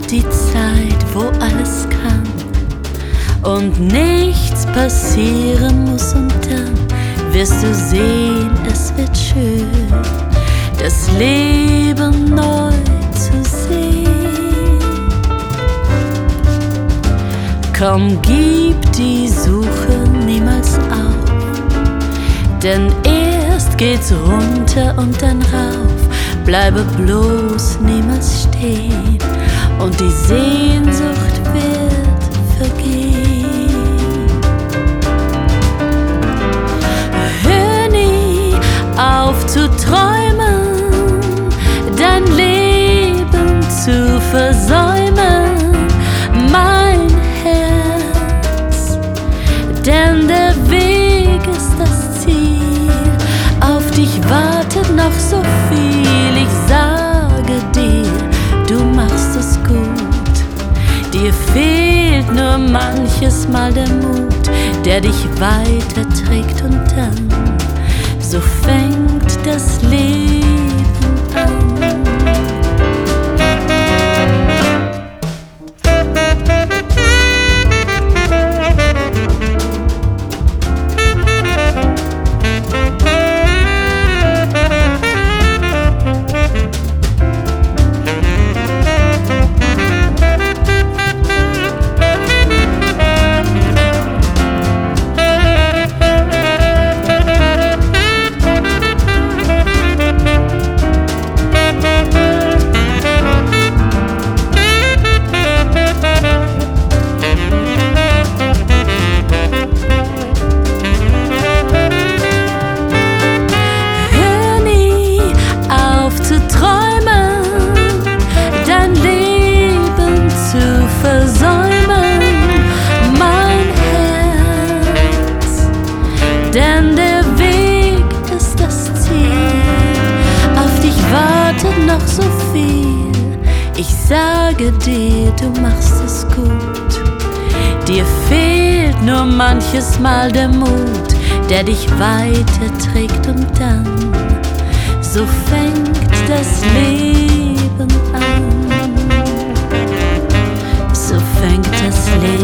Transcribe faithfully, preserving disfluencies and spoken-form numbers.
die Zeit, wo alles kann und nichts passieren muss, und dann wirst du sehen, es wird schön, das Leben neu zu sehen. Komm, gib die Suche niemals auf, denn erst geht's runter und dann rauf. Bleibe bloß niemals stehen und die Sehnsucht wird vergehen. Hör nie auf zu träumen, dein Leben zu versäumen, mein Herz, denn der Weg ist das Ziel. Auf dich wartet noch so viel. Ich sage dir, du machst es gut. Dir fehlt nur manches Mal der Mut, der dich weiterträgt, und dann so fängt das Leben an. Denn der Weg ist das Ziel, auf dich wartet noch so viel. Ich sage dir, du machst es gut. Dir fehlt nur manches Mal der Mut, der dich weiterträgt, und dann so fängt das Leben an. So fängt das Leben an.